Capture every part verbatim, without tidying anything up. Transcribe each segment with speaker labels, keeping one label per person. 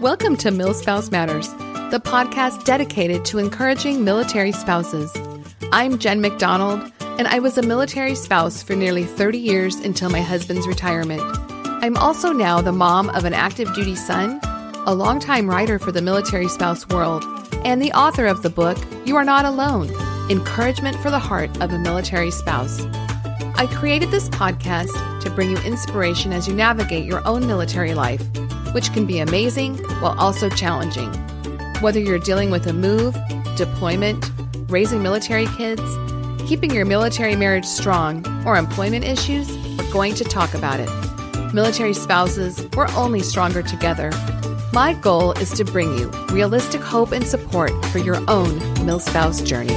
Speaker 1: Welcome to MilSpouse Matters, the podcast dedicated to encouraging military spouses. I'm Jen McDonald, and I was a military spouse for nearly thirty years until my husband's retirement. I'm also now the mom of an active duty son, a longtime writer for the military spouse world, and the author of the book, You Are Not Alone, Encouragement for the Heart of a Military Spouse. I created this podcast to bring you inspiration as you navigate your own military life, which can be amazing while also challenging. Whether you're dealing with a move, deployment, raising military kids, keeping your military marriage strong, or employment issues, we're going to talk about it. Military spouses, we're only stronger together. My goal is to bring you realistic hope and support for your own MilSpouse journey.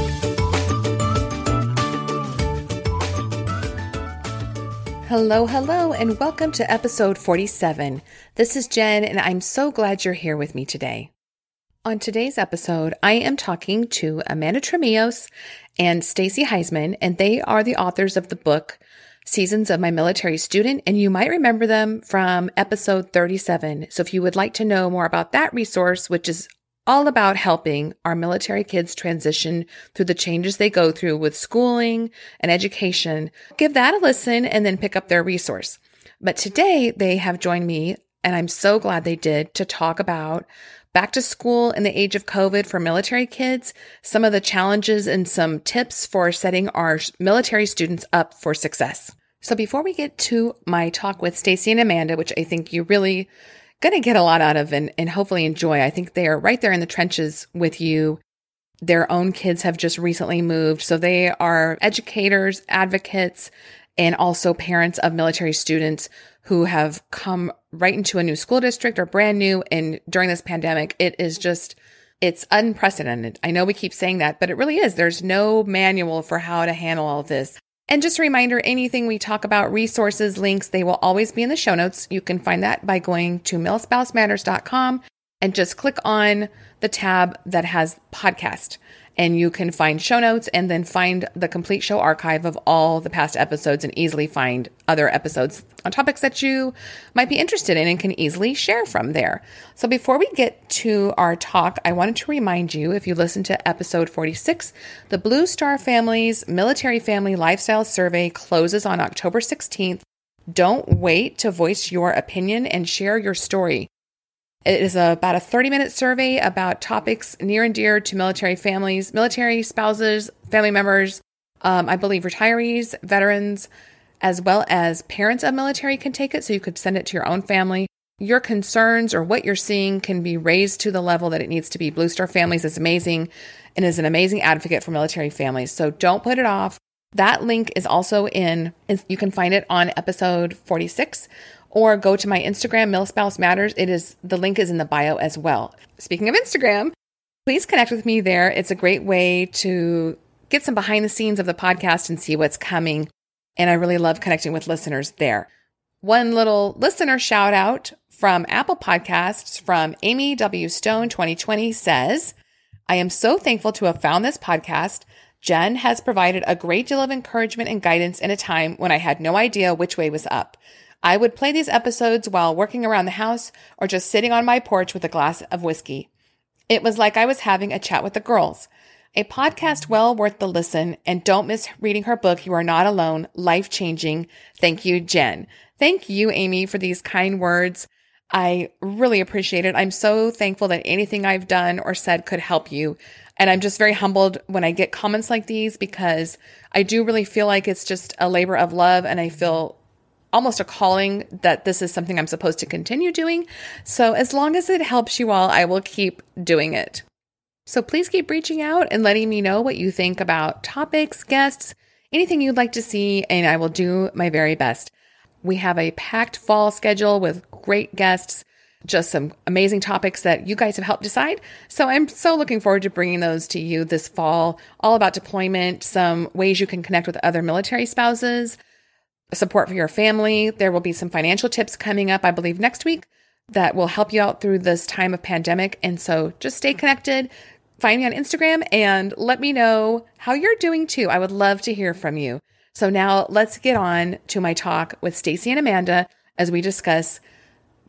Speaker 1: Hello, hello, and welcome to episode forty-seven. This is Jen, and I'm so glad you're here with me today. On today's episode, I am talking to Amanda Tremios and Stacy Heisman, and they are the authors of the book, Seasons of My Military Student, and you might remember them from episode thirty-seven. So if you would like to know more about that resource, which is all about helping our military kids transition through the changes they go through with schooling and education, give that a listen and then pick up their resource. But today they have joined me, and I'm so glad they did, to talk about back to school in the age of COVID for military kids, some of the challenges and some tips for setting our military students up for success. So before we get to my talk with Stacy and Amanda, which I think you really going to get a lot out of and, and hopefully enjoy. I think they are right there in the trenches with you. Their own kids have just recently moved. So they are educators, advocates, and also parents of military students who have come right into a new school district or brand new. And during this pandemic, it is just, it's unprecedented. I know we keep saying that, but it really is. There's no manual for how to handle all of this. And just a reminder, anything we talk about, resources, links, they will always be in the show notes. You can find that by going to mil spouse matters dot com and just click on the tab that has podcast. And you can find show notes and then find the complete show archive of all the past episodes and easily find other episodes on topics that you might be interested in and can easily share from there. So before we get to our talk, I wanted to remind you, if you listen to episode forty-six, the Blue Star Family's Military Family Lifestyle Survey closes on October sixteenth. Don't wait to voice your opinion and share your story. It is about a thirty-minute survey about topics near and dear to military families, military spouses, family members, um, I believe retirees, veterans, as well as parents of military can take it. So you could send it to your own family. Your concerns or what you're seeing can be raised to the level that it needs to be. Blue Star Families is amazing and is an amazing advocate for military families. So don't put it off. That link is also in, you can find it on episode forty-six. Or go to my Instagram, MilSpouse Matters. It is, the link is in the bio as well. Speaking of Instagram, please connect with me there. It's a great way to get some behind the scenes of the podcast and see what's coming. And I really love connecting with listeners there. One little listener shout out from Apple Podcasts from Amy W. Stone twenty twenty says, I am so thankful to have found this podcast. Jen has provided a great deal of encouragement and guidance in a time when I had no idea which way was up. I would play these episodes while working around the house or just sitting on my porch with a glass of whiskey. It was like I was having a chat with the girls. A podcast well worth the listen, and don't miss reading her book, You Are Not Alone, Life-Changing. Thank you, Jen. Thank you, Amy, for these kind words. I really appreciate it. I'm so thankful that anything I've done or said could help you. And I'm just very humbled when I get comments like these because I do really feel like it's just a labor of love, and I feel almost a calling that this is something I'm supposed to continue doing. So as long as it helps you all, I will keep doing it. So please keep reaching out and letting me know what you think about topics, guests, anything you'd like to see, and I will do my very best. We have a packed fall schedule with great guests, just some amazing topics that you guys have helped decide. So I'm so looking forward to bringing those to you this fall, all about deployment, some ways you can connect with other military spouses, support for your family. There will be some financial tips coming up, I believe, next week that will help you out through this time of pandemic. And so just stay connected, find me on Instagram, and let me know how you're doing too. I would love to hear from you. So now let's get on to my talk with Stacy and Amanda as we discuss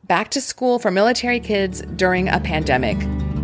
Speaker 1: back to school for military kids during a pandemic.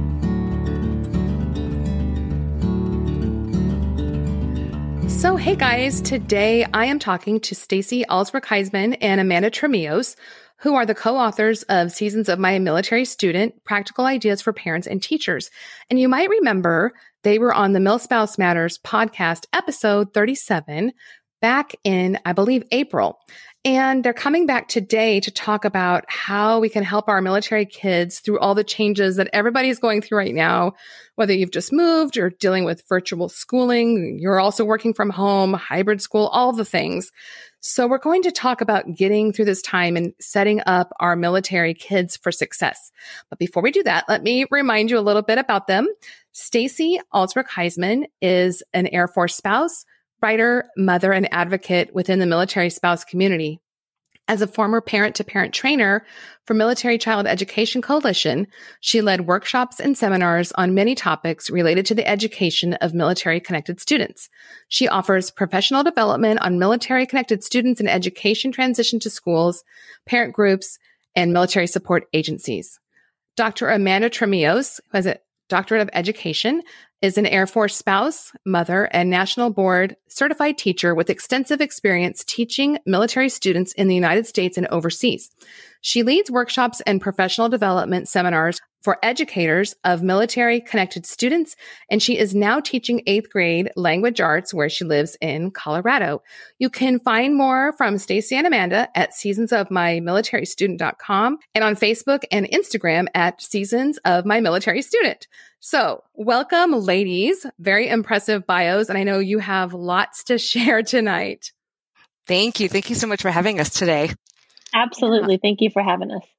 Speaker 1: So, hey guys, today I am talking to Stacy Alsbrook-Heisman and Amanda Tremios, who are the co-authors of Seasons of My Military Student, Practical Ideas for Parents and Teachers. And you might remember they were on the MilSpouse Matters podcast, episode thirty-seven, back in, I believe, April. And they're coming back today to talk about how we can help our military kids through all the changes that everybody's going through right now, whether you've just moved or dealing with virtual schooling, you're also working from home, hybrid school, all the things. So we're going to talk about getting through this time and setting up our military kids for success. But before we do that, let me remind you a little bit about them. Stacy Alsbrook-Heisman is an Air Force spouse, writer, mother, and advocate within the military spouse community. As a former parent-to-parent trainer for Military Child Education Coalition, she led workshops and seminars on many topics related to the education of military-connected students. She offers professional development on military-connected students and education transition to schools, parent groups, and military support agencies. Doctor Amanda Tremios, who has a Doctorate of Education, is an Air Force spouse, mother, and National Board certified teacher with extensive experience teaching military students in the United States and overseas. She leads workshops and professional development seminars for educators of military-connected students, and she is now teaching eighth grade language arts where she lives in Colorado. You can find more from Stacy and Amanda at seasons of my military student dot com and on Facebook and Instagram at Seasons of My Military Student. So welcome, ladies. Very impressive bios, and I know you have lots to share tonight.
Speaker 2: Thank you. Thank you so much for having us today.
Speaker 3: Absolutely. Thank you for having us.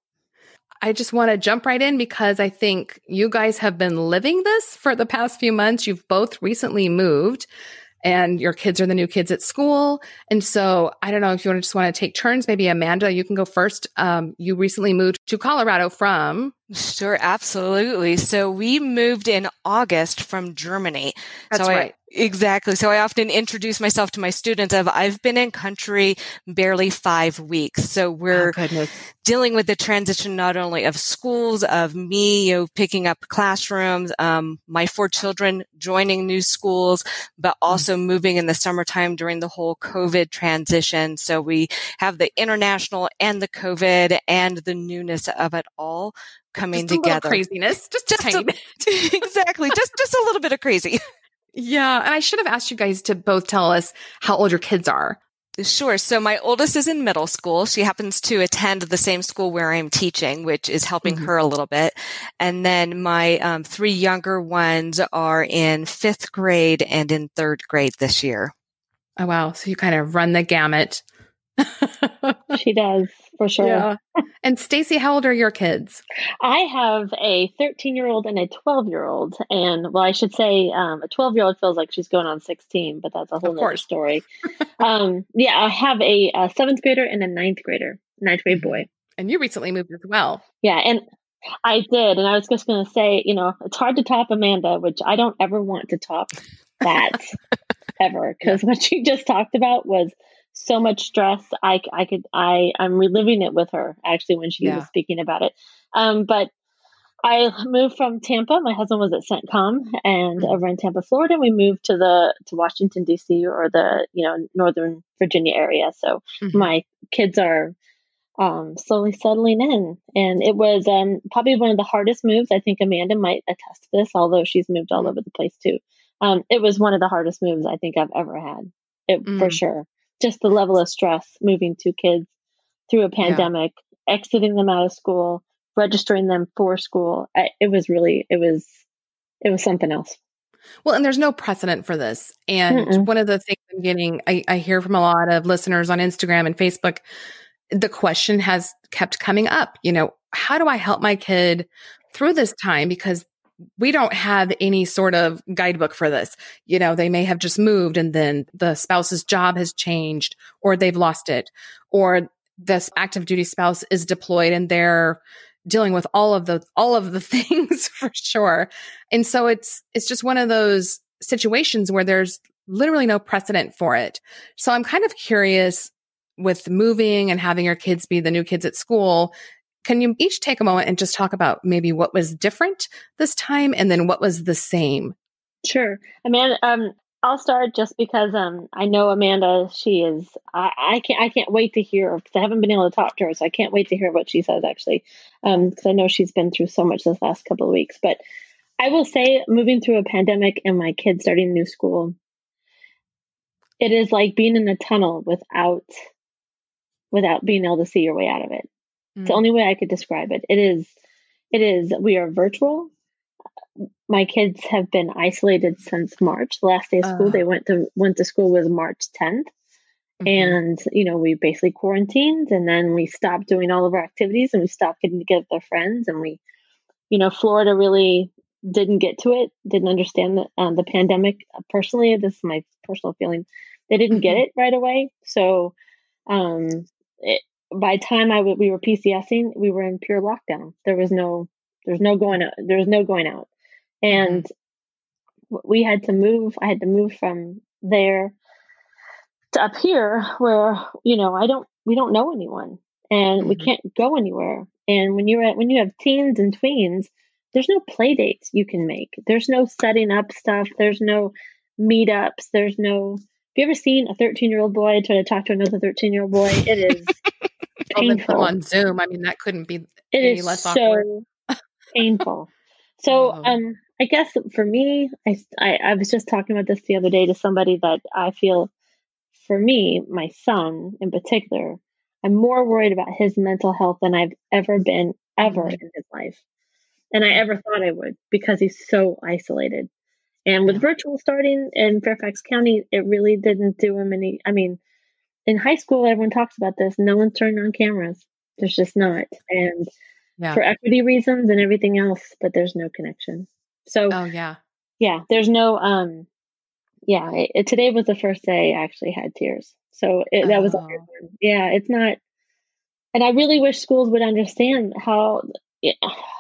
Speaker 1: I just want to jump right in because I think you guys have been living this for the past few months. You've both recently moved and your kids are the new kids at school. And so I don't know if you want to just want to take turns. Maybe Amanda, you can go first. Um, you recently moved to Colorado from...
Speaker 2: Sure, absolutely. So we moved in August from Germany.
Speaker 1: That's
Speaker 2: so I,
Speaker 1: right.
Speaker 2: Exactly. So I often introduce myself to my students of I've been in country barely five weeks. So we're
Speaker 1: oh,
Speaker 2: dealing with the transition not only of schools, of me, you know, picking up classrooms, um, my four children joining new schools, but also mm-hmm. moving in the summertime during the whole COVID transition. So we have the international and the COVID and the newness of it all coming
Speaker 1: just a
Speaker 2: together.
Speaker 1: Craziness. Just,
Speaker 2: just
Speaker 1: a,
Speaker 2: exactly. Just, just a little bit of crazy.
Speaker 1: Yeah. And I should have asked you guys to both tell us how old your kids are.
Speaker 2: Sure. So my oldest is in middle school. She happens to attend the same school where I'm teaching, which is helping mm-hmm. her a little bit. And then my um, three younger ones are in fifth grade and in third grade this year.
Speaker 1: Oh, wow. So you kind of run the gamut.
Speaker 3: She does, for sure.
Speaker 1: Yeah. And Stacy, how old are your kids?
Speaker 3: I have a thirteen-year-old and a twelve-year-old. And, well, I should say um, a twelve-year-old feels like she's going on sixteen, but that's a whole other story. um, yeah, I have a, a seventh grader and a ninth grader, ninth grade boy.
Speaker 1: And you recently moved as well.
Speaker 3: Yeah, and I did. And I was just going to say, you know, it's hard to top Amanda, which I don't ever want to top that ever. Because what she just talked about was so much stress. I, I could, I, I'm reliving it with her actually when she yeah. was speaking about it. Um, but I moved from Tampa. My husband was at CENTCOM and mm-hmm. over in Tampa, Florida. We moved to the, to Washington, D C or the, you know, Northern Virginia area. So mm-hmm. my kids are um, slowly settling in, and it was um, probably one of the hardest moves. I think Amanda might attest to this, although she's moved all over the place too. Um, it was one of the hardest moves I think I've ever had, it, mm. for sure. Just the level of stress moving two kids through a pandemic, yeah. exiting them out of school, registering them for school. I, it was really, it was, it was something else.
Speaker 1: Well, and there's no precedent for this. And Mm-mm. one of the things I'm getting, I, I hear from a lot of listeners on Instagram and Facebook, the question has kept coming up, you know, how do I help my kid through this time? Because we don't have any sort of guidebook for this. You know, they may have just moved and then the spouse's job has changed or they've lost it, or this active duty spouse is deployed and they're dealing with all of the, all of the things for sure. And so it's, it's just one of those situations where there's literally no precedent for it. So I'm kind of curious with moving and having your kids be the new kids at school, Can you each take a moment and just talk about maybe what was different this time and then what was the same?
Speaker 3: Sure. Amanda, um, I'll start just because um, I know Amanda, she is, I, I can't I can't wait to hear, because I haven't been able to talk to her, so I can't wait to hear what she says, actually, because um, I know she's been through so much this last couple of weeks. But I will say, moving through a pandemic and my kids starting new school, it is like being in a tunnel without without being able to see your way out of it. Mm. It's the only way I could describe it. It is, it is, we are virtual. My kids have been isolated since March. The last day of school, uh, they went to went to school was March tenth. Mm-hmm. And, you know, we basically quarantined, and then we stopped doing all of our activities, and we stopped getting together with our friends. And we, you know, Florida really didn't get to it, didn't understand the, um, the pandemic. Personally, this is my personal feeling. They didn't mm-hmm. get it right away. So um, it, by the time I w- we were PCSing, we were in pure lockdown. There was no, there's no going out. There was no going out. And mm-hmm. we had to move, I had to move from there to up here where, you know, I don't, we don't know anyone, and mm-hmm. we can't go anywhere. And when you're at, when you have teens and tweens, there's no play dates you can make. There's no setting up stuff. There's no meetups. There's no, have you ever seen a thirteen year old boy try to talk to another thirteen year old boy? It is painful.
Speaker 1: On Zoom. I mean, that couldn't be
Speaker 3: it
Speaker 1: any
Speaker 3: is
Speaker 1: less
Speaker 3: so
Speaker 1: awkward.
Speaker 3: painful. So, oh. um, I guess for me, I, I, I was just talking about this the other day to somebody that I feel, for me, my son in particular, I'm more worried about his mental health than I've ever been, ever mm-hmm. in his life. And I ever thought I would, because he's so isolated. And with yeah. virtual starting in Fairfax County, it really didn't do him any, I mean, in high school, everyone talks about this. No one's turning on cameras. There's just not. And yeah. for equity reasons and everything else, but there's no connection. So,
Speaker 1: oh yeah,
Speaker 3: yeah, there's no, um, yeah, it, it, today was the first day I actually had tears. So it, that oh. was a hard one. Yeah, it's not, and I really wish schools would understand how, it,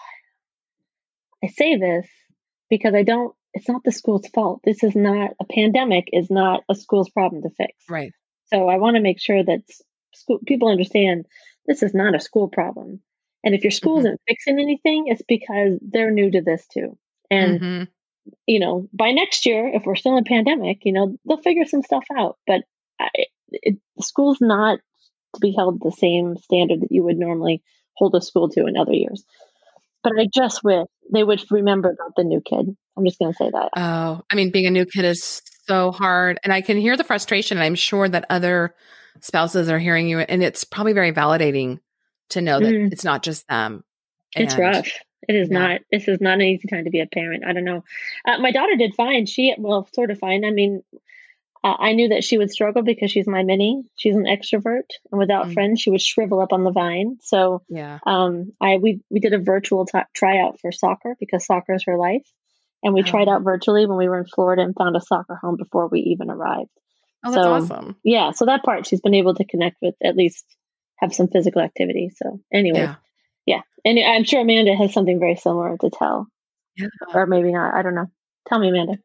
Speaker 3: I say this because I don't, it's not the school's fault. This is not, a pandemic is not a school's problem to fix.
Speaker 1: Right.
Speaker 3: So I want to make sure that school, people understand this is not a school problem. And if your school mm-hmm. isn't fixing anything, it's because they're new to this too. And, mm-hmm. you know, by next year, if we're still in a pandemic, you know, they'll figure some stuff out. But I, it, the school's not to be held the same standard that you would normally hold a school to in other years. But I just wish they would remember about the new kid. I'm just going to say that.
Speaker 1: Oh, I mean, being a new kid is so hard. And I can hear the frustration. And I'm sure that other spouses are hearing you. And it's probably very validating to know that mm. it's not just them. And,
Speaker 3: it's rough. It is yeah. not. This is not an easy time to be a parent. I don't know. Uh, my daughter did fine. She, well, sort of fine. I mean, uh, I knew that she would struggle because she's my mini. She's an extrovert, and without mm. friends, she would shrivel up on the vine. So,
Speaker 1: yeah, um,
Speaker 3: I we we did a virtual t- tryout for soccer because soccer is her life, and we oh. tried out virtually when we were in Florida and found a soccer home before we even arrived.
Speaker 1: Oh, that's
Speaker 3: so,
Speaker 1: awesome.
Speaker 3: Yeah, so that part she's been able to connect with, at least have some physical activity. So, anyway. Yeah. Yeah. And I'm sure Amanda has something very similar to tell. Yeah. Or maybe not. I don't know. Tell me, Amanda.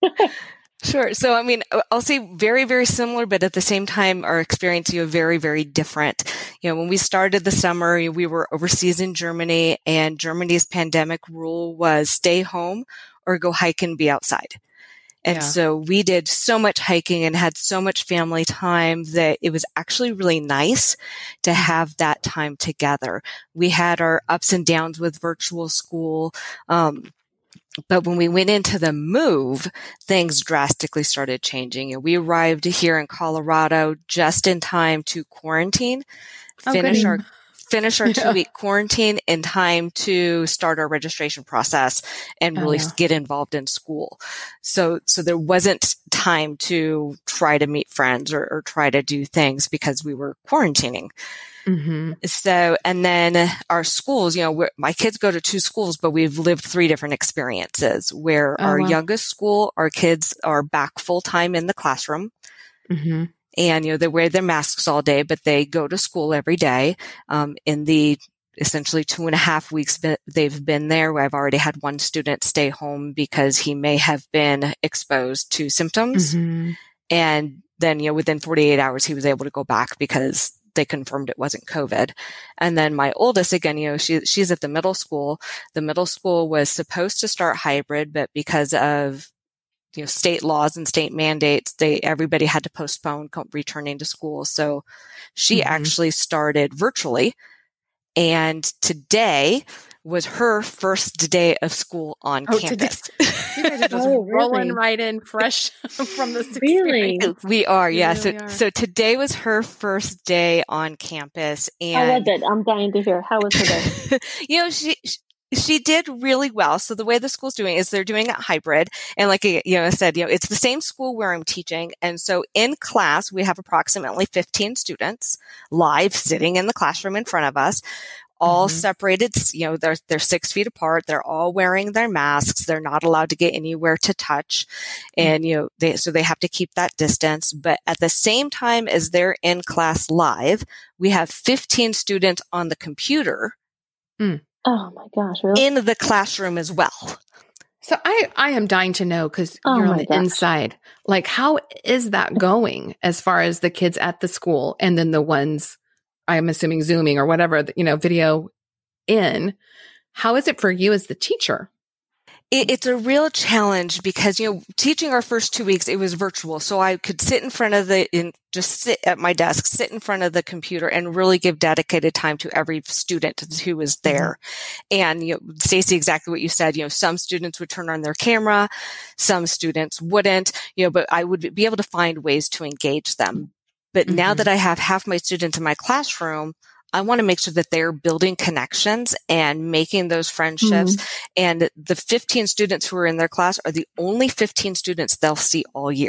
Speaker 2: Sure. So, I mean, I'll say very, very similar, but at the same time, our experience, you know, very, very different. You know, when we started the summer, we were overseas in Germany, and Germany's pandemic rule was stay home or go hike and be outside. And yeah. so we did so much hiking and had so much family time that it was actually really nice to have that time together. We had our ups and downs with virtual school. Um, but when we went into the move, things drastically started changing. And we arrived here in Colorado just in time to quarantine, oh, finish goody. our finish our two week yeah. quarantine in time to start our registration process and really oh, yeah. get involved in school. So, so there wasn't time to try to meet friends or, or try to do things because we were quarantining. Mm-hmm. So, and then our schools, you know, we're, my kids go to two schools, but we've lived three different experiences where oh, our wow. youngest school, our kids are back full time in the classroom. Mm-hmm. And, you know, they wear their masks all day, but they go to school every day. Um, in the essentially two and a half weeks that they've been there, I've already had one student stay home because he may have been exposed to symptoms. Mm-hmm. And then, you know, within forty-eight hours, he was able to go back because they confirmed it wasn't COVID. And then my oldest, again, you know, she, she's at the middle school. The middle school was supposed to start hybrid, but because of, you know, state laws and state mandates, they, everybody had to postpone returning to school. So she mm-hmm. actually started virtually. And today was her first day of school on oh, campus.
Speaker 1: You guys are just oh, rolling really? right in fresh from this
Speaker 3: really?
Speaker 1: experience.
Speaker 2: We are, yeah.
Speaker 1: Really
Speaker 2: so,
Speaker 1: are.
Speaker 2: so today was her first day on campus. And
Speaker 3: how was it? I'm dying to hear. How was her day?
Speaker 2: You know, she, she did really well. So the way the school's doing is they're doing it hybrid. And like, you know, I said, you know, it's the same school where I'm teaching. And so in class, we have approximately fifteen students live sitting in the classroom in front of us. All mm-hmm. separated, you know, they're, they're six feet apart. They're all wearing their masks. They're not allowed to get anywhere to touch. And, you know, they, so they have to keep that distance. But at the same time as they're in class live, we have fifteen students on the computer.
Speaker 3: Mm. Oh my gosh. Really?
Speaker 2: In the classroom as well.
Speaker 1: So I, I am dying to know, because
Speaker 3: oh
Speaker 1: you're on the
Speaker 3: gosh.
Speaker 1: inside. Like, how is that going as far as the kids at the school and then the ones, I'm assuming Zooming or whatever, you know, video in? How is it for you as the teacher?
Speaker 2: It, it's a real challenge because, you know, teaching our first two weeks, it was virtual. So I could sit in front of the, in, just sit at my desk, sit in front of the computer and really give dedicated time to every student who was there. Mm-hmm. And, you know, Stacey, exactly what you said, you know, some students would turn on their camera, some students wouldn't, you know, but I would be able to find ways to engage them. But mm-hmm. now that I have half my students in my classroom, I want to make sure that they're building connections and making those friendships. Mm-hmm. And the fifteen students who are in their class are the only fifteen students they'll see all year.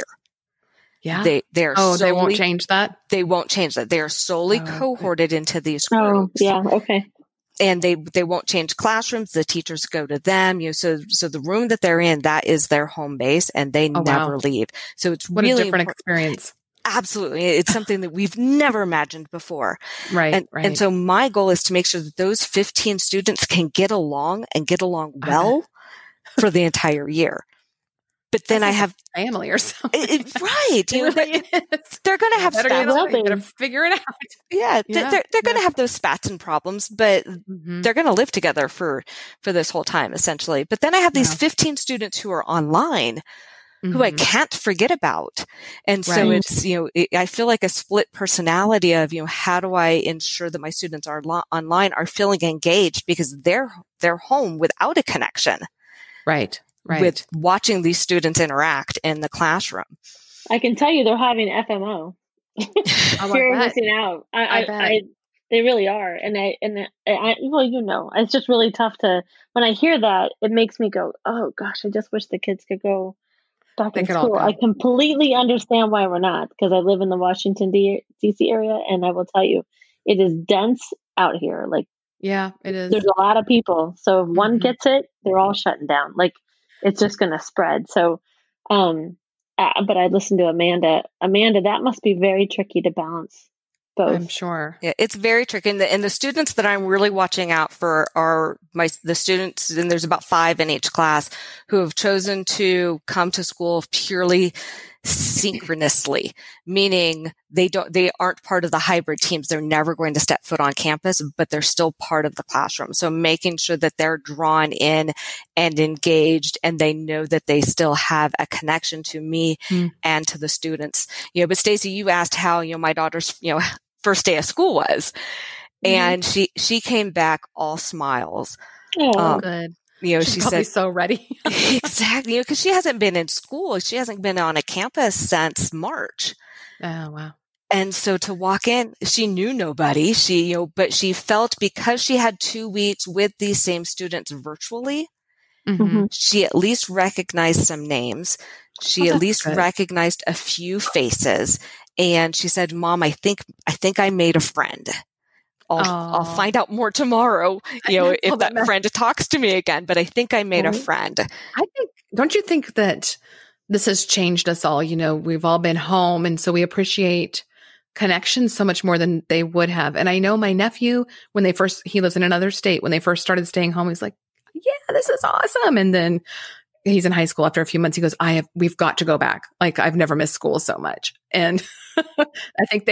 Speaker 1: Yeah.
Speaker 2: They, they're
Speaker 1: oh,
Speaker 2: solely,
Speaker 1: they won't change that?
Speaker 2: They won't change that. They are solely oh, cohorted okay. into these groups.
Speaker 3: Oh, yeah. Okay.
Speaker 2: And they, they won't change classrooms. The teachers go to them. You know, so, so the room that they're in, that is their home base, and they oh, never wow. leave. So it's
Speaker 1: what
Speaker 2: really
Speaker 1: a different
Speaker 2: important.
Speaker 1: experience.
Speaker 2: Absolutely. It's something that we've never imagined before.
Speaker 1: Right,
Speaker 2: and,
Speaker 1: right.
Speaker 2: And so my goal is to make sure that those fifteen students can get along and get along well for the entire year. But then
Speaker 1: That's
Speaker 2: I
Speaker 1: like
Speaker 2: have
Speaker 1: family or something.
Speaker 2: It, it, right. You know,
Speaker 1: really
Speaker 2: they're, they're going to have
Speaker 1: spats. They better figure it out.
Speaker 2: Yeah.
Speaker 1: yeah.
Speaker 2: They're, they're going to
Speaker 1: yeah.
Speaker 2: have those spats and problems, but
Speaker 1: mm-hmm.
Speaker 2: they're going to live together for, for this whole time, essentially. But then I have these yeah. fifteen students who are online who mm-hmm. I can't forget about. And so right. it's, you know, it, I feel like a split personality of, you know, how do I ensure that my students are lo- online are feeling engaged because they're, they're home without a connection.
Speaker 1: Right. Right.
Speaker 2: With watching these students interact in the classroom.
Speaker 3: I can tell you they're having F M O. You're missing out. I, I, I, I, they really are. And I, and I, well, you know, it's just really tough to, when I hear that, it makes me go, oh gosh, I just wish the kids could go back in school. I completely understand why we're not, because I live in the Washington D C area, and I will tell you, it is dense out here. Like,
Speaker 1: yeah, it is.
Speaker 3: There's a lot of people. So if mm-hmm. one gets it, they're all shutting down. Like, it's just going to spread. So, um, uh, but I listened to Amanda. Amanda, that must be very tricky to balance both.
Speaker 1: I'm sure.
Speaker 2: Yeah, it's very tricky. And the, and the students that I'm really watching out for are my the students, and there's about five in each class, who have chosen to come to school purely synchronously, meaning they don't, they aren't part of the hybrid teams. They're never going to step foot on campus, but they're still part of the classroom. So making sure that they're drawn in and engaged, and they know that they still have a connection to me mm. and to the students. You know, but Stacey, you asked how, you know, my daughter's, you know, first day of school was, mm. and she, she came back all smiles.
Speaker 3: Oh,
Speaker 2: um,
Speaker 1: good.
Speaker 2: You know,
Speaker 1: She's
Speaker 2: she
Speaker 1: probably
Speaker 2: said,
Speaker 1: so ready.
Speaker 2: exactly. You know, because she hasn't been in school. She hasn't been on a campus since March.
Speaker 1: Oh, wow.
Speaker 2: And so to walk in, she knew nobody. She, you know, but she felt, because she had two weeks with these same students virtually, mm-hmm. she at least recognized some names. She oh, at least good. recognized a few faces. And she said, "Mom, I think, I think I made a friend. I'll, I'll find out more tomorrow, you know, if that friend talks to me again, but I think I made mm-hmm. a friend."
Speaker 1: I think, don't you think that this has changed us all? You know, we've all been home, and so we appreciate connections so much more than they would have. And I know my nephew, when they first, he lives in another state, when they first started staying home, he's like, yeah, this is awesome. And then he's in high school. After a few months, he goes, I have, we've got to go back. Like, I've never missed school so much. And I think they,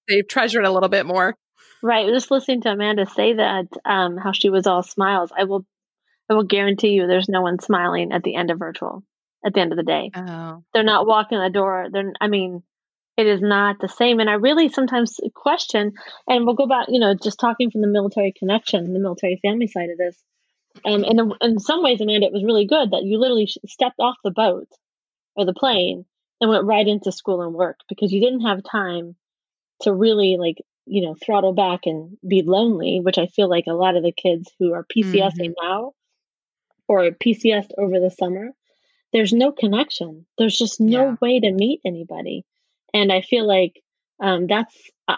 Speaker 1: they treasure it a little bit more.
Speaker 3: Right. Just listening to Amanda say that, um, how she was all smiles. I will, I will guarantee you there's no one smiling at the end of virtual, at the end of the day.
Speaker 1: Oh.
Speaker 3: They're not walking the door. They're, I mean, it is not the same. And I really sometimes question, and we'll go back, you know, just talking from the military connection, the military family side of this. Um, and in, in some ways, Amanda, it was really good that you literally stepped off the boat or the plane and went right into school and work, because you didn't have time to really, like, you know, throttle back and be lonely, which I feel like a lot of the kids who are PCSing mm-hmm. now or P C S'd over the summer, there's no connection. There's just no yeah. way to meet anybody. And I feel like um, that's uh,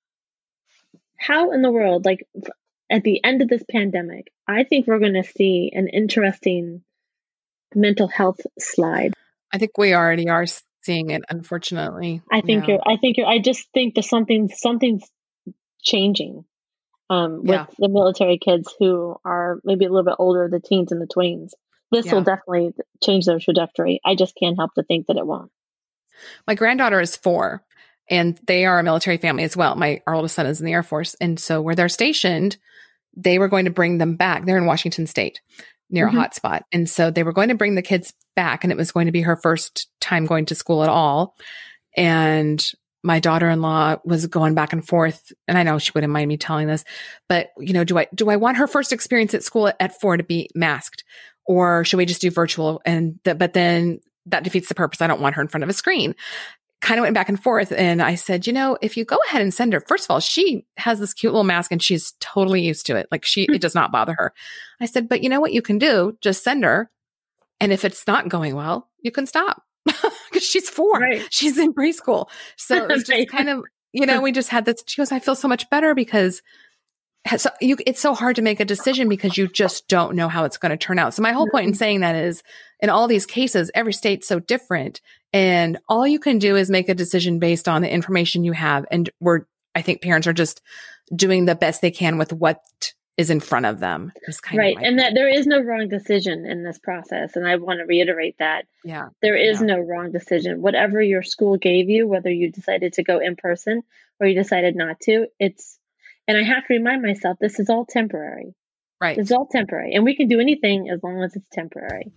Speaker 3: how in the world, like at the end of this pandemic, I think we're going to see an interesting mental health slide.
Speaker 1: I think we already are seeing it, unfortunately.
Speaker 3: I think
Speaker 1: yeah.
Speaker 3: you're, I think you're, I just think that something, something's changing um, with yeah. the military kids who are maybe a little bit older, the teens and the tweens. This yeah. will definitely change their trajectory. I just can't help to think that it won't.
Speaker 1: My granddaughter is four, and they are a military family as well. My our oldest son is in the Air Force. And so where they're stationed, they were going to bring them back. They're in Washington State near mm-hmm. a hot spot. And so they were going to bring the kids back, and it was going to be her first time going to school at all. And my daughter-in-law was going back and forth, and I know she wouldn't mind me telling this, but you know, do I, do I want her first experience at school at, at four to be masked, or should we just do virtual? And the, but then that defeats the purpose. I don't want her in front of a screen. Kind of went back and forth. And I said, you know, if you go ahead and send her, first of all, she has this cute little mask and she's totally used to it. Like she, it does not bother her. I said, but you know what you can do? Just send her. And if it's not going well, you can stop. Because she's four. Right. She's in preschool. So it's just kind of, you know, we just had this, she goes, I feel so much better because so you, it's so hard to make a decision because you just don't know how it's going to turn out. So my whole point in saying that is, in all these cases, every state's so different, and all you can do is make a decision based on the information you have. And we're, I think parents are just doing the best they can with what is in front of them.
Speaker 3: Right. And that there is no wrong decision in this process. And I want to reiterate that.
Speaker 1: Yeah.
Speaker 3: There is
Speaker 1: yeah.
Speaker 3: no wrong decision. Whatever your school gave you, whether you decided to go in person or you decided not to, it's, and I have to remind myself, this is all temporary.
Speaker 1: Right.
Speaker 3: It's all temporary. And we can do anything as long as it's temporary.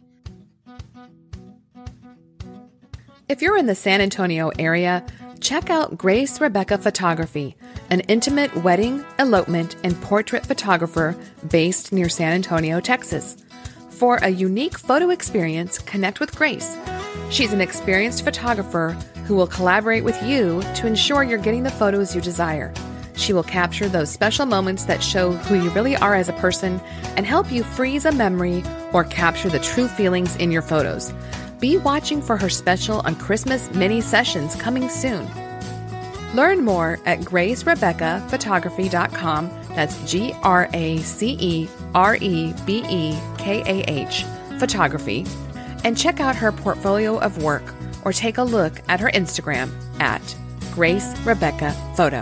Speaker 1: If you're in the San Antonio area, check out Grace Rebecca Photography, an intimate wedding, elopement, and portrait photographer based near San Antonio, Texas. For a unique photo experience, connect with Grace. She's an experienced photographer who will collaborate with you to ensure you're getting the photos you desire. She will capture those special moments that show who you really are as a person and help you freeze a memory or capture the true feelings in your photos. Be watching for her special on Christmas mini sessions coming soon. Learn more at grace rebecca photography dot com. That's G R A C E R E B E K A H, photography. And check out her portfolio of work or take a look at her Instagram at Grace Rebecca Photo.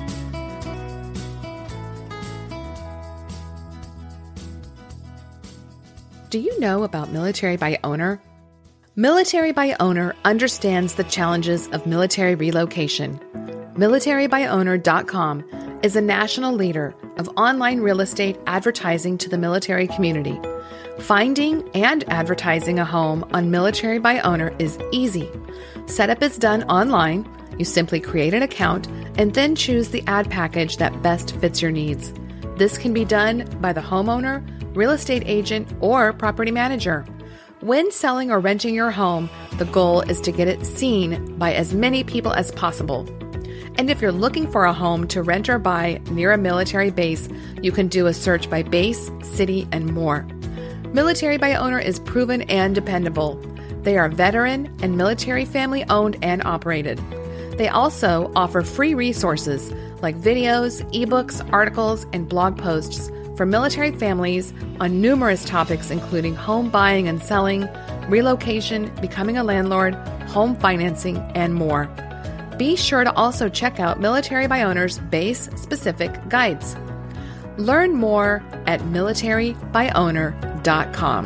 Speaker 1: Do you know about Military by Owner? Military by Owner understands the challenges of military relocation. military by owner dot com is a national leader of online real estate advertising to the military community. Finding and advertising a home on Military by Owner is easy. Setup is done online. You simply create an account and then choose the ad package that best fits your needs. This can be done by the homeowner, real estate agent, or property manager. When selling or renting your home, the goal is to get it seen by as many people as possible. And if you're looking for a home to rent or buy near a military base, you can do a search by base, city, and more. Military by Owner is proven and dependable. They are veteran and military family owned and operated. They also offer free resources like videos, ebooks, articles, and blog posts for military families on numerous topics including home buying and selling, relocation, becoming a landlord, home financing, and more. Be sure to also check out Military by Owner's base-specific guides. Learn more at military by owner dot com.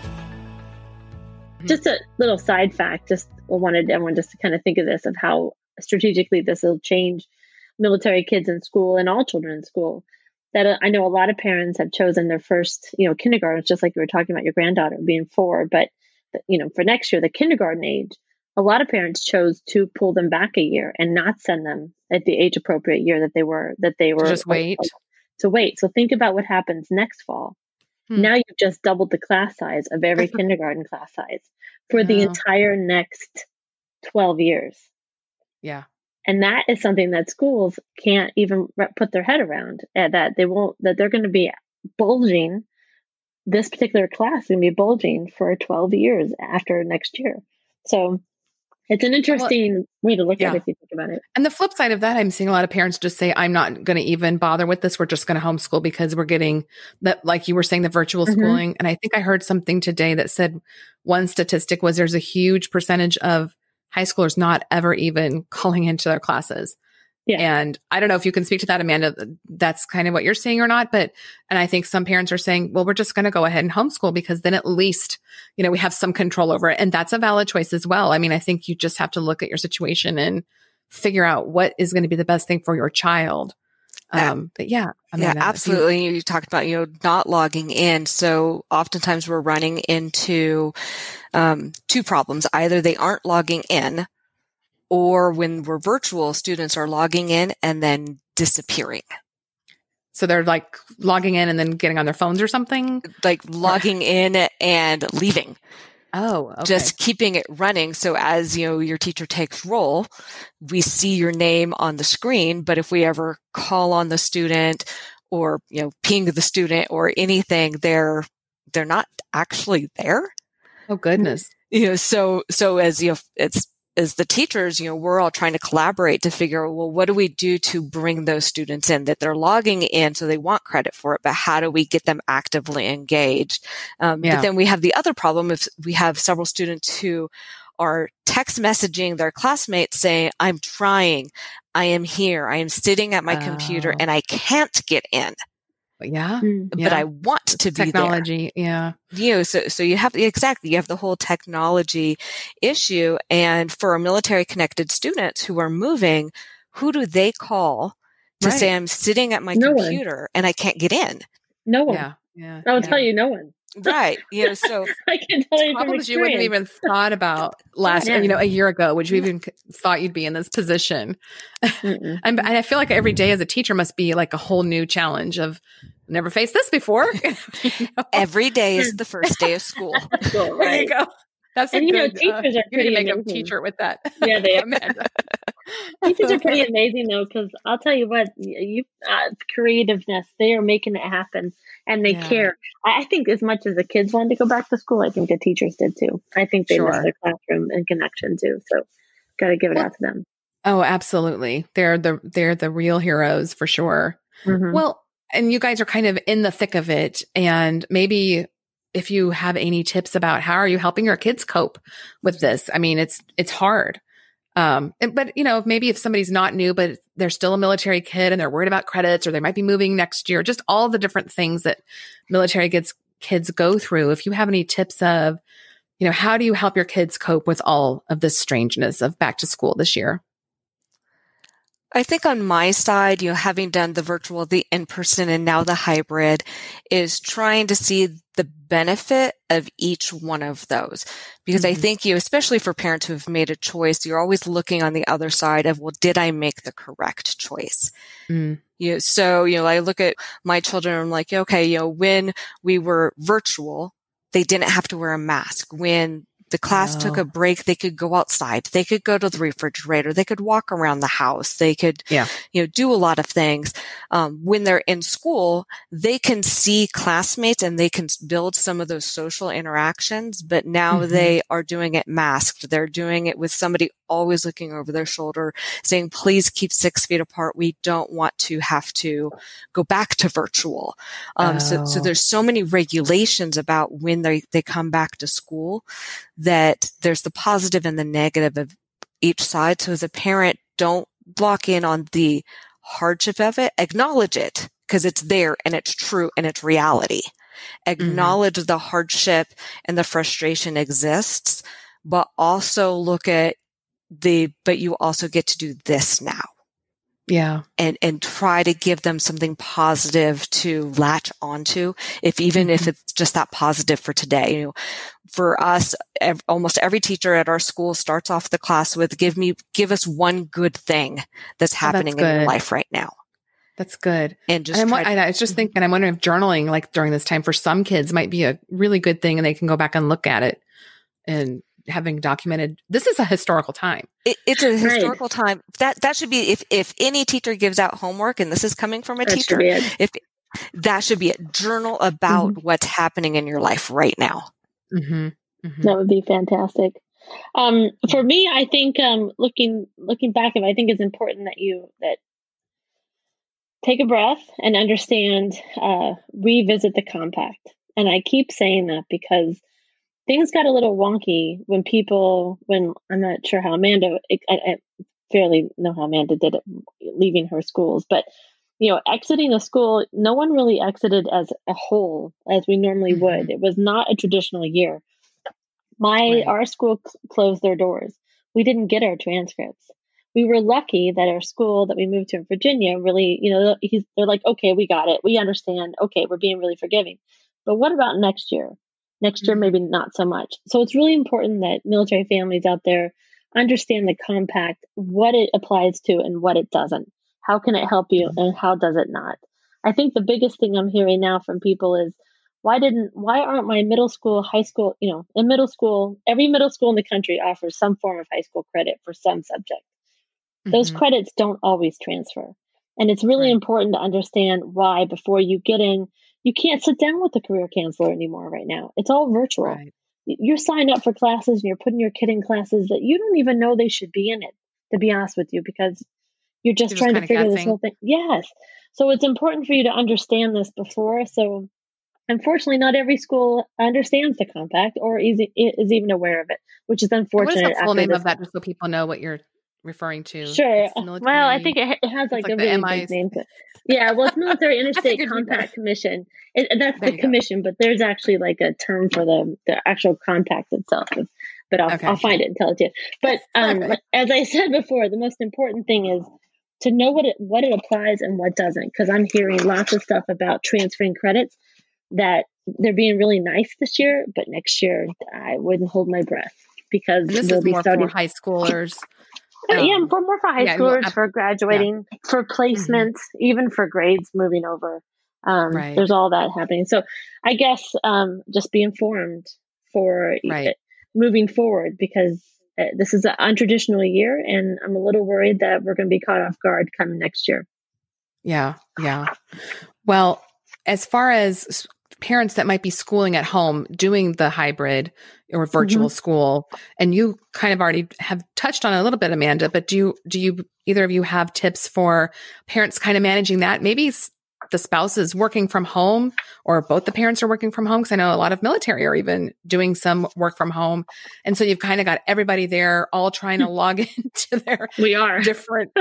Speaker 3: Just a little side fact, just wanted everyone just to kind of think of this, of how strategically this will change military kids in school and all children in school. That uh, I know a lot of parents have chosen their first, you know, kindergarten, just like you were talking about your granddaughter being four, but, you know, for next year, the kindergarten age, a lot of parents chose to pull them back a year and not send them at the age appropriate year that they were, that they were
Speaker 1: just wait.
Speaker 3: Like, to wait. So think about what happens next fall. Hmm. Now you've just doubled the class size of every kindergarten class size for the entire next twelve years.
Speaker 1: Yeah.
Speaker 3: And that is something that schools can't even put their head around, uh, that they won't, that they're going to be bulging. This particular class is going to be bulging for twelve years after next year. So it's an interesting well, way to look yeah. at it if you think about it.
Speaker 1: And the flip side of that, I'm seeing a lot of parents just say, I'm not going to even bother with this. We're just going to homeschool because we're getting that, like you were saying, the virtual mm-hmm. schooling. And I think I heard something today that said one statistic was there's a huge percentage of high schoolers not ever even calling into their classes. Yeah. And I don't know if you can speak to that, Amanda. That's kind of what you're saying or not. But, and I think some parents are saying, well, we're just going to go ahead and homeschool because then at least, you know, we have some control over it. And that's a valid choice as well. I mean, I think you just have to look at your situation and figure out what is going to be the best thing for your child. Um, but yeah.
Speaker 2: Amanda, yeah, absolutely. You, you talked about, you know, not logging in. So oftentimes we're running into, um, two problems. Either they aren't logging in, or when we're virtual, students are logging in and then disappearing.
Speaker 1: So they're like logging in and then getting on their phones or something?
Speaker 2: Like logging in and leaving.
Speaker 1: Oh, okay.
Speaker 2: Just keeping it running. So as, you know, your teacher takes roll, we see your name on the screen. But if we ever call on the student or, you know, ping the student or anything, they're, they're not actually there.
Speaker 1: Oh, goodness.
Speaker 2: You know, so, so as you know, it's, as the teachers, you know, we're all trying to collaborate to figure out, well, what do we do to bring those students in that they're logging in so they want credit for it, but how do we get them actively engaged? Um, yeah. But then we have the other problem if we have several students who are text messaging their classmates saying, I'm trying, I am here, I am sitting at my oh. computer and I can't get in.
Speaker 1: Yeah.
Speaker 2: But
Speaker 1: yeah.
Speaker 2: I want to be
Speaker 1: technology.
Speaker 2: There.
Speaker 1: Yeah.
Speaker 2: You know, so, so you have, exactly, you have the whole technology issue. And for our military connected students who are moving, who do they call to right. say, I'm sitting at my no computer one. And I can't get in?
Speaker 3: No one.
Speaker 1: Yeah. yeah.
Speaker 3: I'll
Speaker 1: yeah.
Speaker 3: tell you, no one.
Speaker 2: Right. You know, so
Speaker 3: I can tell you
Speaker 1: problems you wouldn't have even thought about last, yeah. you know, a year ago. Would you even thought you'd be in this position? and, and I feel like every day as a teacher must be like a whole new challenge of never faced this before. you
Speaker 2: know? Every day is the first day of school.
Speaker 3: Cool, right?
Speaker 1: There you go. That's
Speaker 3: and
Speaker 1: a
Speaker 3: you
Speaker 1: good,
Speaker 3: know, teachers
Speaker 1: uh,
Speaker 3: are pretty
Speaker 1: you need to make
Speaker 3: amazing.
Speaker 1: a t-shirt with that.
Speaker 3: Yeah, they are. Teachers are pretty amazing though, because I'll tell you what, you uh, creativeness, they are making it happen, and they yeah. care. I, I think as much as the kids wanted to go back to school, I think the teachers did too. I think they sure. missed their classroom and connection too. So, got to give it well, out to them.
Speaker 1: Oh, absolutely. They're the they're the real heroes for sure. Mm-hmm. Well, and you guys are kind of in the thick of it, and maybe if you have any tips about how are you helping your kids cope with this? I mean, it's it's hard. Um, but you know, maybe if somebody's not new, but they're still a military kid and they're worried about credits, or they might be moving next year, just all the different things that military kids kids go through. If you have any tips of, you know, how do you help your kids cope with all of this strangeness of back to school this year?
Speaker 2: I think on my side, you know, having done the virtual, the in-person, and now the hybrid, is trying to see the benefit of each one of those. Because mm-hmm. I think you, especially for parents who have made a choice, you're always looking on the other side of, well, did I make the correct choice? Mm. You know, so, you know, I look at my children and I'm like, okay, you know, when we were virtual, they didn't have to wear a mask. When the class oh. took a break, they could go outside. They could go to the refrigerator. They could walk around the house. They could, yeah. you know, do a lot of things. Um, when they're in school, they can see classmates and they can build some of those social interactions, but now mm-hmm. they are doing it masked. They're doing it with somebody always looking over their shoulder saying, please keep six feet apart. We don't want to have to go back to virtual. Um, oh. so, so there's so many regulations about when they, they come back to school, that there's the positive and the negative of each side. So as a parent, don't block in on the hardship of it. Acknowledge it because it's there and it's true and it's reality. Acknowledge mm-hmm. the hardship and the frustration exists, but also look at the, but you also get to do this now.
Speaker 1: Yeah.
Speaker 2: And, and try to give them something positive to latch onto, if even mm-hmm. if it's just that positive for today. You know, for us, ev- almost every teacher at our school starts off the class with, give me, give us one good thing that's happening oh, that's in your life right now.
Speaker 1: That's good.
Speaker 2: And just,
Speaker 1: and,
Speaker 2: try
Speaker 1: and I was just thinking, I'm wondering if journaling like during this time for some kids might be a really good thing and they can go back and look at it and having documented, this is a historical time.
Speaker 2: It, it's a historical right. time. That that should be, if if any teacher gives out homework, and this is coming from a
Speaker 3: that
Speaker 2: teacher, if that should be a journal about mm-hmm. what's happening in your life right now.
Speaker 1: Mm-hmm. Mm-hmm.
Speaker 3: That would be fantastic. Um, for me, I think um, looking looking back, I think it's important that you that take a breath and understand, uh, revisit the compact. And I keep saying that because things got a little wonky when people, when I'm not sure how Amanda, I, I fairly know how Amanda did it, leaving her schools, but, you know, exiting a school, no one really exited as a whole as we normally mm-hmm. would. It was not a traditional year. My, right. Our school c- closed their doors. We didn't get our transcripts. We were lucky that our school that we moved to in Virginia really, you know, he's, they're like, okay, we got it. We understand. Okay, we're being really forgiving. But what about next year? Next year, maybe not so much. So it's really important that military families out there understand the compact, what it applies to and what it doesn't. How can it help you and how does it not? I think the biggest thing I'm hearing now from people is, why didn't, why aren't my middle school, high school, you know, in middle school, every middle school in the country offers some form of high school credit for some subject. Mm-hmm. Those credits don't always transfer. And it's really right. important to understand why before you get in. You can't sit down with the career counselor anymore right now. It's all virtual. Right. You're signed up for classes and you're putting your kid in classes that you don't even know they should be in it, to be honest with you, because you're just you're trying just to figure guessing. This whole thing. Yes. So it's important for you to understand this before. So unfortunately, not every school understands the compact or is, is even aware of it, which is unfortunate.
Speaker 1: What is the full name of that, just so people know what you're referring to?
Speaker 3: Sure. Well, I think it, it has like, like a really M I big name to it. Yeah, well, it's Military Interstate Compact Commission. It, that's there the commission, go. But there's actually like a term for the, the actual compact itself. But I'll, okay. I'll find it and tell it to you. But um, okay. as I said before, the most important thing is to know what it what it applies and what doesn't. Because I'm hearing lots of stuff about transferring credits that they're being really nice this year, but next year I wouldn't hold my breath because
Speaker 1: and this
Speaker 3: we'll
Speaker 1: is
Speaker 3: be
Speaker 1: more
Speaker 3: starting
Speaker 1: for high schoolers.
Speaker 3: Um, yeah, for more for high yeah, schoolers, well, for graduating, yeah. for placements, mm-hmm. even for grades moving over. Um, right. There's all that happening. So I guess um, just be informed for right. moving forward because uh, this is an untraditional year and I'm a little worried that we're going to be caught off guard coming next year.
Speaker 1: Yeah, yeah. Well, as far as parents that might be schooling at home doing the hybrid or virtual mm-hmm. school, and you kind of already have touched on it a little bit, Amanda, but do you, do you, either of you have tips for parents kind of managing that? Maybe the spouse is working from home or both the parents are working from home. Cause I know a lot of military are even doing some work from home. And so you've kind of got everybody there all trying to log into their
Speaker 3: we are
Speaker 1: different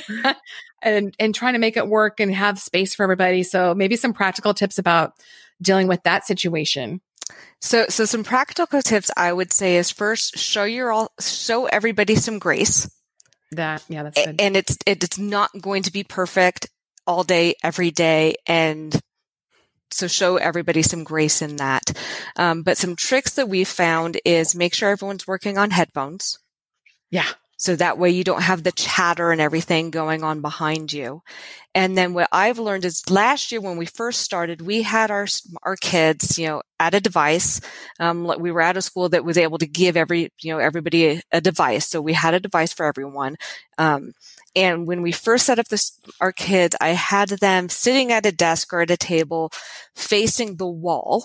Speaker 1: and, and trying to make it work and have space for everybody. So maybe some practical tips about dealing with that situation.
Speaker 2: So, so some practical tips I would say is first, show your all, show everybody some grace.
Speaker 1: That, yeah, that's good.
Speaker 2: And it's, it's not going to be perfect all day, every day. And so show everybody some grace in that. Um, but some tricks that we found is make sure everyone's working on headphones.
Speaker 1: Yeah.
Speaker 2: So that way you don't have the chatter and everything going on behind you. And then what I've learned is last year when we first started, we had our our kids, you know, at a device. Um, we were at a school that was able to give every, you know, everybody a, a device. So we had a device for everyone. Um, and when we first set up this, our kids, I had them sitting at a desk or at a table facing the wall.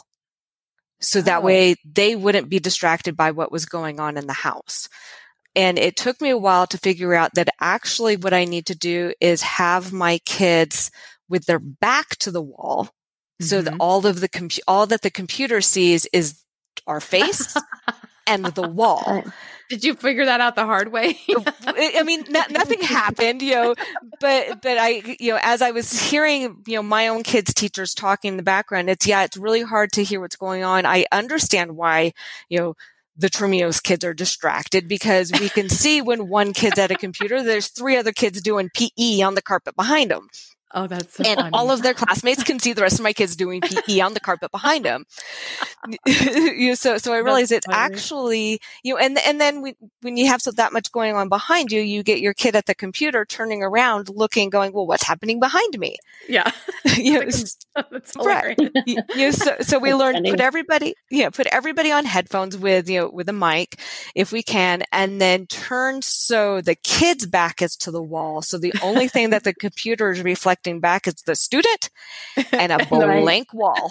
Speaker 2: So that oh. way they wouldn't be distracted by what was going on in the house. And it took me a while to figure out that actually what I need to do is have my kids with their back to the wall mm-hmm. so that all of the compu- all that the computer sees is our face and the wall.
Speaker 1: Did you figure that out the hard way?
Speaker 2: I mean, not, nothing happened, you know, but, but I, you know, as I was hearing, you know, my own kids' teachers talking in the background, it's, yeah, it's really hard to hear what's going on. I understand why, you know, the Tremio's kids are distracted because we can see when one kid's at a computer, there's three other kids doing P E on the carpet behind them.
Speaker 1: Oh, that's so
Speaker 2: and
Speaker 1: funny.
Speaker 2: all of their classmates can see the rest of my kids doing P E on the carpet behind them. you know, so, so I realized it's funny. Actually, you know, and and then we, when you have so that much going on behind you, you get your kid at the computer turning around, looking, going, "Well, what's happening behind me?"
Speaker 1: Yeah,
Speaker 2: you know,
Speaker 1: that's hilarious.
Speaker 2: Right. you know, so so we learned put everybody, yeah, you know, put everybody on headphones with you know with a mic if we can, and then turn so the kid's back is to the wall, so the only thing that the computer is reflecting back is the student and a blank wall.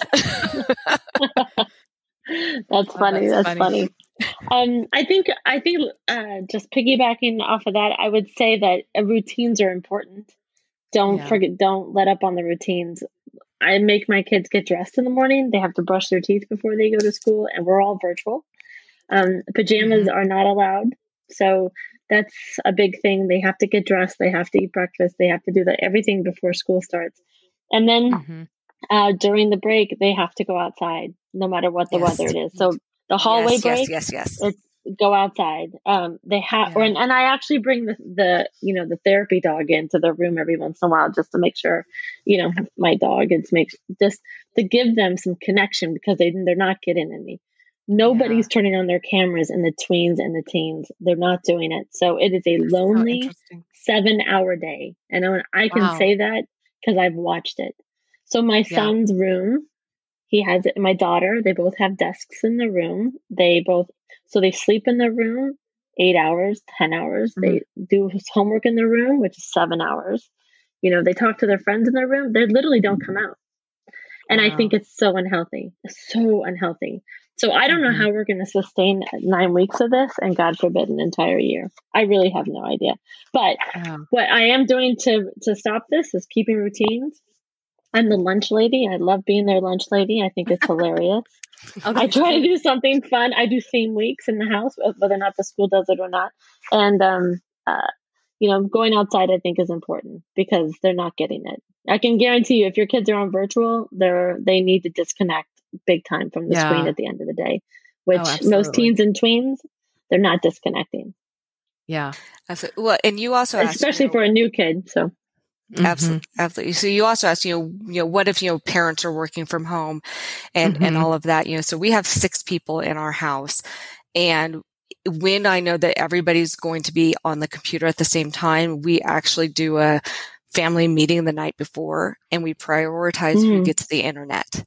Speaker 3: That's funny. Oh, that's, that's funny. funny. Um, I think, I think, uh, just piggybacking off of that, I would say that uh, routines are important. Don't yeah. forget, don't let up on the routines. I make my kids get dressed in the morning. They have to brush their teeth before they go to school, and we're all virtual. Um, pajamas mm-hmm. are not allowed. So that's a big thing. They have to get dressed. They have to eat breakfast. They have to do that everything before school starts. And then mm-hmm. uh, during the break, they have to go outside, no matter what the yes. weather it is. So the hallway
Speaker 2: yes,
Speaker 3: break,
Speaker 2: yes, yes, yes.
Speaker 3: It's go outside. Um, they have, yeah. and, and I actually bring the, the, you know, the therapy dog into the room every once in a while, just to make sure, you know, my dog, it's makes just to give them some connection, because they, they're not getting any. Nobody's yeah. turning on their cameras in the tweens and the teens. They're not doing it. So it is a lonely oh, seven hour day. And I can wow. say that because I've watched it. So my yeah. son's room, he has it. My daughter, they both have desks in the room. They both, so they sleep in the room eight hours, ten hours. Mm-hmm. They do his homework in the room, which is seven hours. You know, they talk to their friends in their room. They literally don't come out. And wow. I think it's so unhealthy, so unhealthy. So I don't mm-hmm. know how we're going to sustain nine weeks of this, and God forbid an entire year. I really have no idea. But wow. what I am doing to to stop this is keeping routines. I'm the lunch lady. I love being their lunch lady. I think it's hilarious. Okay. I try to do something fun. I do theme weeks in the house, whether or not the school does it or not. And, um, uh, you know, going outside, I think, is important because they're not getting it. I can guarantee you, if your kids are on virtual, they're they need to disconnect big time from the yeah. screen at the end of the day, which oh, most teens and tweens, they're not disconnecting.
Speaker 1: Yeah.
Speaker 2: Absolutely. Well, and you also
Speaker 3: especially
Speaker 2: asked,
Speaker 3: for a new kid. So
Speaker 2: mm-hmm. absolutely, absolutely. So you also asked, you know, you know, what if, you know, parents are working from home and, mm-hmm. and all of that, you know, so we have six people in our house, and when I know that everybody's going to be on the computer at the same time, we actually do a family meeting the night before, and we prioritize mm. who gets the internet.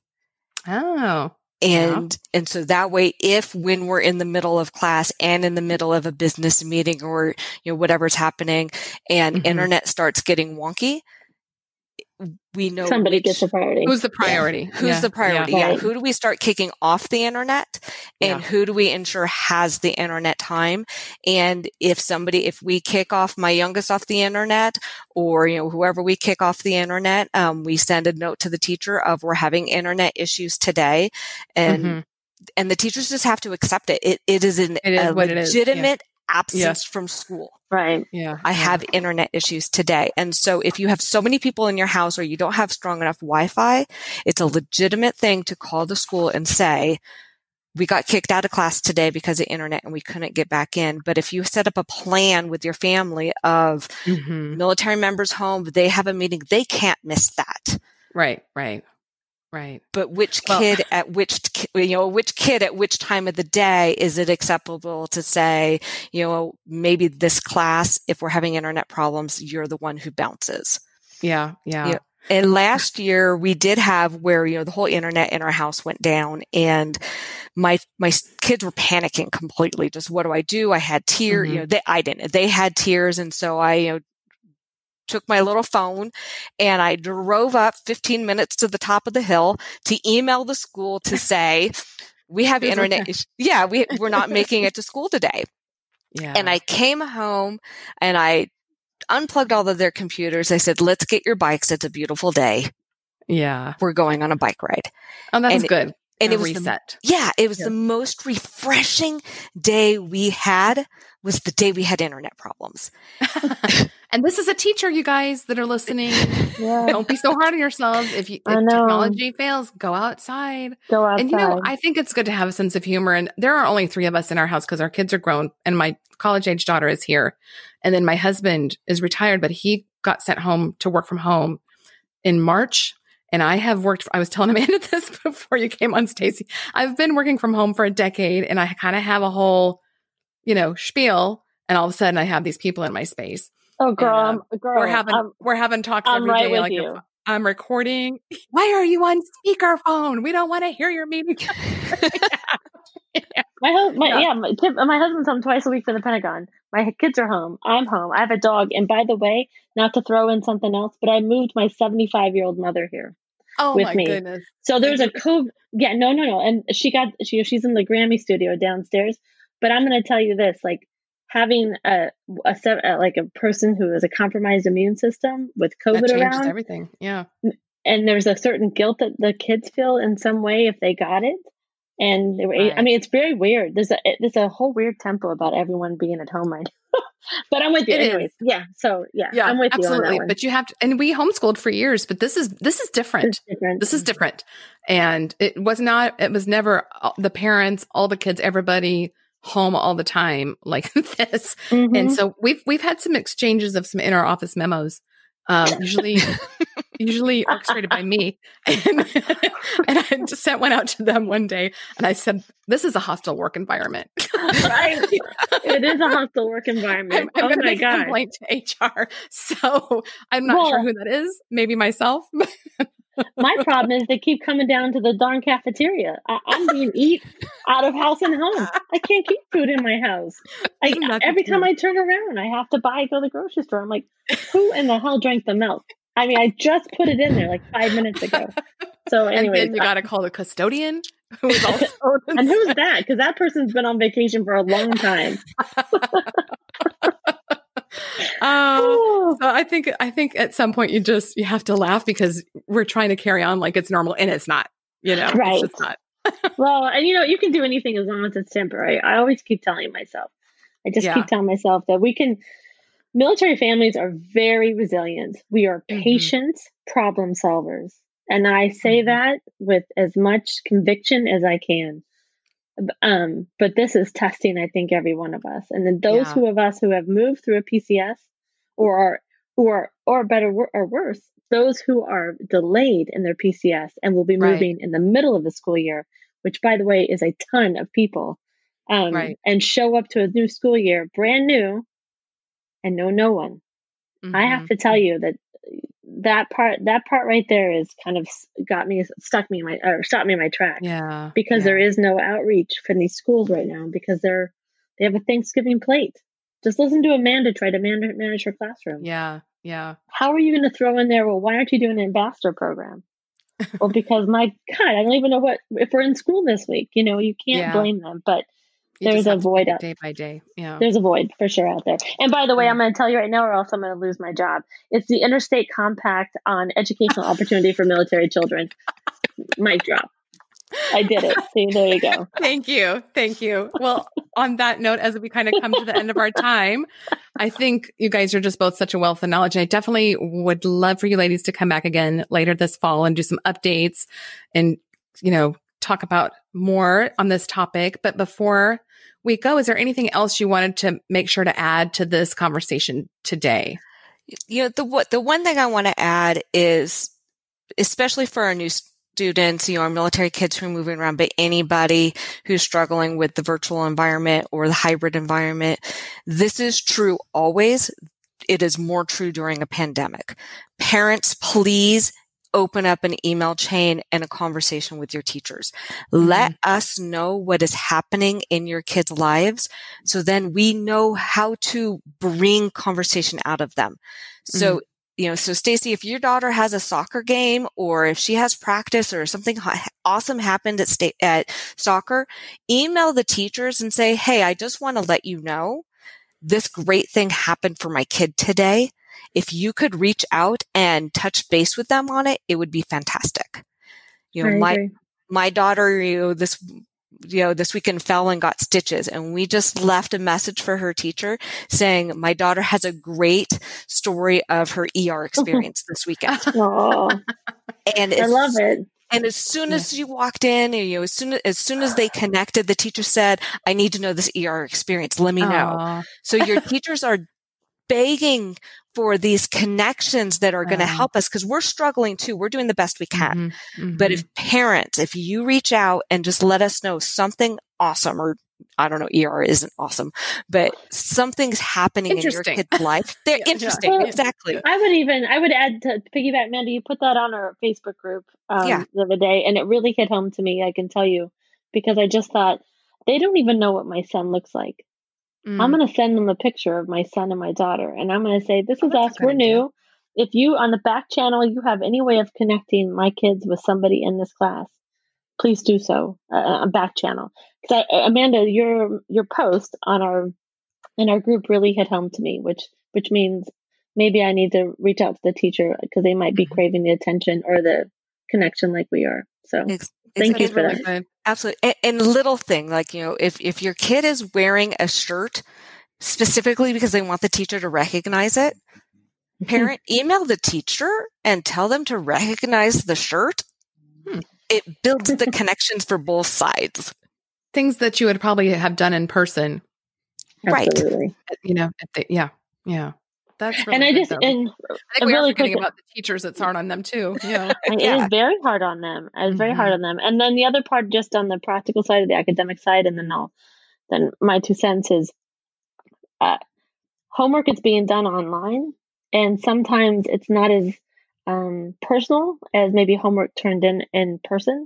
Speaker 1: Oh.
Speaker 2: And,
Speaker 1: yeah.
Speaker 2: and so that way, if when we're in the middle of class and in the middle of a business meeting or, you know, whatever's happening and mm-hmm. internet starts getting wonky, we know
Speaker 3: somebody
Speaker 2: which,
Speaker 3: gets the priority.
Speaker 1: Who's the priority?
Speaker 2: Yeah. Who's
Speaker 1: yeah.
Speaker 2: the priority?
Speaker 3: Yeah.
Speaker 2: Yeah.
Speaker 3: Right.
Speaker 2: Who do we start kicking off the internet, and yeah. who do we ensure has the internet time? And if somebody, if we kick off my youngest off the internet, or, you know, whoever we kick off the internet, um, we send a note to the teacher of we're having internet issues today. And, mm-hmm. and the teachers just have to accept it. It, it is an,
Speaker 1: it is
Speaker 2: a legitimate
Speaker 1: yeah.
Speaker 2: absence
Speaker 1: yeah.
Speaker 2: from school.
Speaker 3: Right.
Speaker 1: Yeah.
Speaker 2: I have internet issues today. And so if you have so many people in your house or you don't have strong enough Wi-Fi, it's a legitimate thing to call the school and say, we got kicked out of class today because of internet and we couldn't get back in. But if you set up a plan with your family of mm-hmm. military members home, they have a meeting, they can't miss that.
Speaker 1: Right. Right. Right.
Speaker 2: But which well, kid at which, you know, which kid at which time of the day is it acceptable to say, you know, maybe this class, if we're having internet problems, you're the one who bounces.
Speaker 1: Yeah. Yeah.
Speaker 2: You know, and last year we did have where, you know, the whole internet in our house went down, and my, my kids were panicking completely. Just what do I do? I had tears, mm-hmm. you know, they, I didn't, they had tears. And so I, you know, took my little phone and I drove up fifteen minutes to the top of the hill to email the school to say, we have internet issues. Yeah, we, we're not making it to school today.
Speaker 1: Yeah.
Speaker 2: And I came home and I unplugged all of their computers. I said, let's get your bikes. It's a beautiful day.
Speaker 1: Yeah.
Speaker 2: We're going on a bike ride.
Speaker 1: Oh, that's
Speaker 2: and
Speaker 1: good.
Speaker 2: And
Speaker 1: a
Speaker 2: it was
Speaker 1: reset.
Speaker 2: The, yeah, it was yeah. the most refreshing day we had was the day we had internet problems.
Speaker 1: And this is a teacher, you guys that are listening.
Speaker 3: Yeah.
Speaker 1: Don't be so hard on yourselves. If, you, if technology fails, go outside.
Speaker 3: Go outside.
Speaker 1: And, you know, I think it's good to have a sense of humor. And there are only three of us in our house because our kids are grown and my college-age daughter is here. And then my husband is retired, but he got sent home to work from home in March. And I have worked, I was telling Amanda this before you came on, Stacey. I've been working from home for a decade and I kind of have a whole, you know, spiel. And all of a sudden I have these people in my space.
Speaker 3: Oh, girl,
Speaker 1: and, uh,
Speaker 3: I'm, girl,
Speaker 1: we're having
Speaker 3: I'm,
Speaker 1: we're having talks
Speaker 3: I'm
Speaker 1: every
Speaker 3: right
Speaker 1: day.
Speaker 3: with
Speaker 1: Like
Speaker 3: you.
Speaker 1: if I'm recording. Why are you on speakerphone? We don't want to hear your meeting.
Speaker 3: yeah. My husband, my, yeah, my, my husband's home twice a week for the Pentagon. My kids are home. I'm home. I have a dog. And by the way, not to throw in something else, but I moved my seventy-five year old mother here.
Speaker 1: Oh
Speaker 3: with
Speaker 1: my
Speaker 3: me.
Speaker 1: goodness!
Speaker 3: So there's a COVID. Yeah, no, no, no. And she got she she's in the Grammy studio downstairs. But I'm going to tell you this: like having a, a, a like a person who has a compromised immune system with COVID
Speaker 1: that changes
Speaker 3: around
Speaker 1: everything. Yeah.
Speaker 3: And there's a certain guilt that the kids feel in some way if they got it. And they were, right. I mean, it's very weird. There's a there's a whole weird tempo about everyone being at home right now. But I'm with you,
Speaker 1: it
Speaker 3: anyways.
Speaker 1: Is.
Speaker 3: Yeah. So yeah,
Speaker 1: yeah,
Speaker 3: I'm with
Speaker 1: absolutely.
Speaker 3: you on that one.
Speaker 1: But you have to, and we homeschooled for years. But this is this is different.
Speaker 3: It's different.
Speaker 1: This is different. And it was not. It was never the parents, all the kids, everybody home all the time like this. Mm-hmm. And so we've we've had some exchanges of some inter office memos. Um, usually, usually orchestrated by me. And, and I just sent one out to them one day and I said, this is a hostile work environment.
Speaker 3: Right. It is a hostile work environment.
Speaker 1: I'm, I'm
Speaker 3: oh
Speaker 1: going to
Speaker 3: my
Speaker 1: make
Speaker 3: God.
Speaker 1: a complaint to H R. So I'm not
Speaker 3: well,
Speaker 1: sure who that is. Maybe myself.
Speaker 3: My problem is they keep coming down to the darn cafeteria. I, I'm being eat out of house and home. I can't keep food in my house. I, every time I turn around, I have to buy, go to the grocery store. I'm like, who in the hell drank the milk? I mean, I just put it in there like five minutes ago. So anyway,
Speaker 1: and then you got to call the custodian. Who is also
Speaker 3: and who's that? Because that person's been on vacation for a long time.
Speaker 1: Oh, so I think I think at some point you just you have to laugh because we're trying to carry on like it's normal and it's not, you know,
Speaker 3: right?
Speaker 1: It's just not.
Speaker 3: Well, and you know, you can do anything as long as it's temporary. I always keep telling myself, I just yeah. keep telling myself that we can. Military families are very resilient. We are patient mm-hmm. problem solvers, and I say mm-hmm. that with as much conviction as I can. Um, but this is testing, I think, every one of us. And then those yeah. who of us who have moved through a P C S or are, who are, or better or worse, those who are delayed in their P C S and will be moving right. in the middle of the school year, which by the way, is a ton of people, um, right. and show up to a new school year, brand new and know no one. Mm-hmm. I have to tell you that that part, that part right there is kind of got me, stuck me in my, or stopped me in my track.
Speaker 1: Yeah.
Speaker 3: Because
Speaker 1: yeah.
Speaker 3: there is no outreach from these schools right now because they're, they have a Thanksgiving plate. Just listen to Amanda try to man- manage her classroom.
Speaker 1: Yeah. Yeah.
Speaker 3: How are you going to throw in there? Well, why aren't you doing an ambassador program? Well, because my God, I don't even know what, if we're in school this week, you know, you can't yeah. blame them, but
Speaker 1: you
Speaker 3: there's a void out
Speaker 1: day by day. Yeah.
Speaker 3: There's a void for sure out there. And by the way, yeah. I'm going to tell you right now, or else I'm going to lose my job. It's the Interstate Compact on Educational Opportunity for Military Children. Mic drop. I did it. See, there you go.
Speaker 1: Thank you. Thank you. Well, on that note, as we kind of come to the end of our time, I think you guys are just both such a wealth of knowledge. And I definitely would love for you ladies to come back again later this fall and do some updates and, you know, talk about more on this topic. But before we go, is there anything else you wanted to make sure to add to this conversation today?
Speaker 2: You know, the the one thing I want to add is, especially for our new students, you know, our military kids who are moving around, but anybody who's struggling with the virtual environment or the hybrid environment, this is true always. It is more true during a pandemic. Parents, please open up an email chain and a conversation with your teachers. Mm-hmm. Let us know what is happening in your kids' lives, so then we know how to bring conversation out of them. So, mm-hmm. you know, so Stacey, if your daughter has a soccer game or if she has practice or something ha- awesome happened at state at soccer, email the teachers and say, "Hey, I just want to let you know this great thing happened for my kid today. If you could reach out and touch base with them on it, it would be fantastic." You know, my, my daughter, you know, this you know, this weekend fell and got stitches. And we just left a message for her teacher saying, my daughter has a great story of her E R experience this weekend.
Speaker 3: Oh,
Speaker 2: and
Speaker 3: I love it.
Speaker 2: And as soon as yeah. she walked in, you know, as soon as, as soon as they connected, the teacher said, I need to know this E R experience. Let me know. Aww. So your teachers are begging for these connections that are going to help us because we're struggling too. We're doing the best we can. Mm-hmm, mm-hmm. But if parents, if you reach out and just let us know something awesome, or I don't know, E R isn't awesome, but something's happening in your kid's life. They're yeah, interesting. Yeah. Exactly.
Speaker 3: I would even, I would add to piggyback, Amanda, you put that on our Facebook group um, yeah. the other day, and it really hit home to me, I can tell you, because I just thought, they don't even know what my son looks like. Mm. I'm going to send them a picture of my son and my daughter, and I'm going to say, this is oh, us, we're idea. new. If you, on the back channel, you have any way of connecting my kids with somebody in this class, please do so, uh, back channel. Because Amanda, your your post on our in our group really hit home to me, which which means maybe I need to reach out to the teacher because they might be mm-hmm. craving the attention or the connection like we are. So it's, thank it's you for really that.
Speaker 2: Good. Absolutely, and, and little thing like you know, if if your kid is wearing a shirt specifically because they want the teacher to recognize it, parent email the teacher and tell them to recognize the shirt. Hmm. It builds the connections for both sides.
Speaker 1: Things that you would probably have done in person.
Speaker 3: Absolutely.
Speaker 1: Right. You know, the, yeah. Yeah. That's really
Speaker 3: and I
Speaker 1: good,
Speaker 3: just,
Speaker 1: though.
Speaker 3: and
Speaker 1: I think we really are forgetting quick, about the teachers. It's hard on them too. Yeah.
Speaker 3: It yeah. is very hard on them. It's mm-hmm. very hard on them. And then the other part, just on the practical side, of the academic side, and then I'll, then my two cents is uh, homework is being done online. And sometimes it's not as um, personal as maybe homework turned in in person.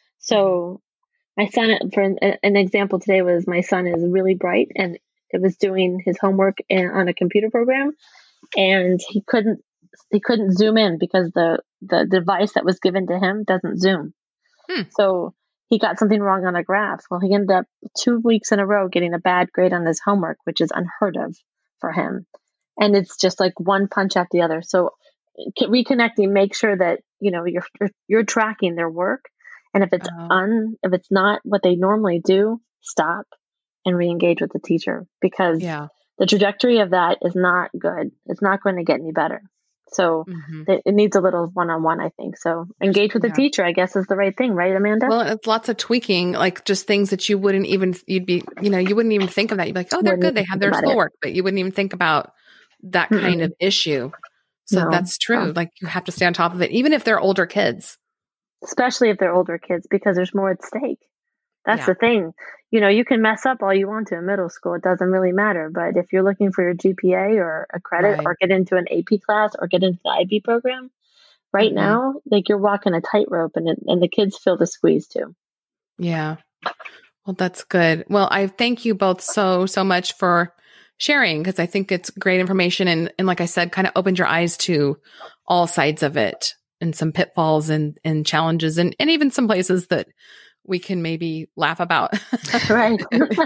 Speaker 3: So my son, for an, an example today, was my son is really bright and it was doing his homework in, on a computer program, and he couldn't he couldn't zoom in because the the device that was given to him doesn't zoom. Hmm. So he got something wrong on a graph. Well, he ended up two weeks in a row getting a bad grade on his homework, which is unheard of for him. And it's just like one punch after the other. So reconnecting, make sure that you know you're you're tracking their work. And if it's uh, un, if it's not what they normally do, stop and re-engage with the teacher, because
Speaker 1: yeah.
Speaker 3: the trajectory of that is not good. It's not going to get any better. So mm-hmm. it, it needs a little one-on-one, I think. So engage with the yeah. teacher, I guess, is the right thing, right, Amanda?
Speaker 1: Well, it's lots of tweaking, like just things that you wouldn't even, you'd be, you know, you wouldn't even think of that. You'd be like, oh, they're good. They have their schoolwork, but you wouldn't even think about that mm-hmm. kind of issue. So no. that's true. Oh. Like you have to stay on top of it, even if they're older kids.
Speaker 3: Especially if they're older kids, because there's more at stake. That's yeah. the thing. You know, you can mess up all you want to in middle school. It doesn't really matter. But if you're looking for your G P A or a credit right. or get into an A P class or get into the I B program, right mm-hmm. now, like you're walking a tightrope, and it, and the kids feel the squeeze too.
Speaker 1: Yeah. Well, that's good. Well, I thank you both so, so much for sharing, because I think it's great information. And, and like I said, kind of opened your eyes to all sides of it, and some pitfalls and, and challenges, and, and even some places that we can maybe laugh about.
Speaker 3: Right.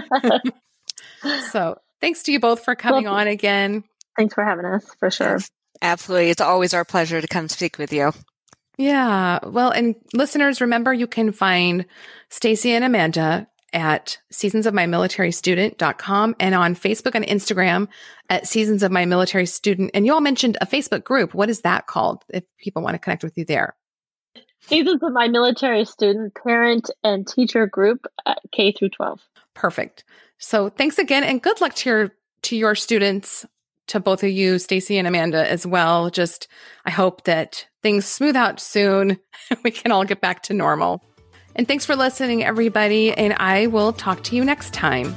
Speaker 1: So thanks to you both for coming well, on again.
Speaker 3: Thanks for having us, for sure.
Speaker 2: Yes, absolutely. It's always our pleasure to come speak with you.
Speaker 1: Yeah. Well, and listeners, remember you can find Stacy and Amanda at seasons of my military student dot com and on Facebook and Instagram at Seasons of My Military Student. And you all mentioned a Facebook group. What is that called if people want to connect with you there?
Speaker 3: Seasons of My Military Student Parent and Teacher Group at K through twelve.
Speaker 1: Perfect. So thanks again, and good luck to your to your students, to both of you, Stacy and Amanda, as well. Just I hope that things smooth out soon. We can all get back to normal. And thanks for listening, everybody, and I will talk to you next time.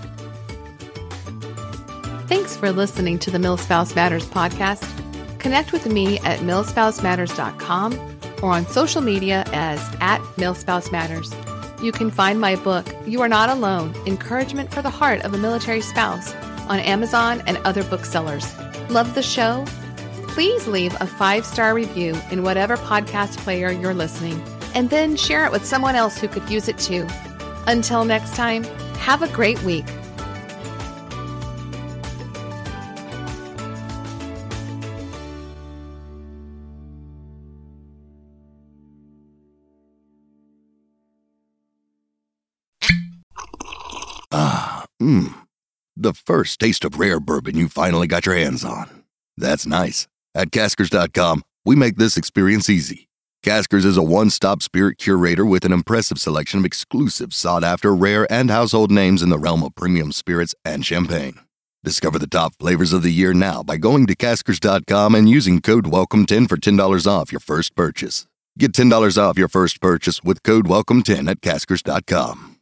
Speaker 1: Thanks for listening to the MilSpouse Matters podcast. Connect with me at mil spouse matters dot com or on social media as at MilSpouseMatters. You can find my book, You Are Not Alone, Encouragement for the Heart of a Military Spouse, on Amazon and other booksellers. Love the show? Please leave a five-star review in whatever podcast player you're listening, and then share it with someone else who could use it too. Until next time, have a great week.
Speaker 4: Hmm, the first taste of rare bourbon you finally got your hands on. That's nice. At Caskers dot com, we make this experience easy. Caskers is a one-stop spirit curator with an impressive selection of exclusive, sought-after, rare, and household names in the realm of premium spirits and champagne. Discover the top flavors of the year now by going to Caskers dot com and using code welcome ten for ten dollars off your first purchase. Get ten dollars off your first purchase with code welcome ten at Caskers dot com.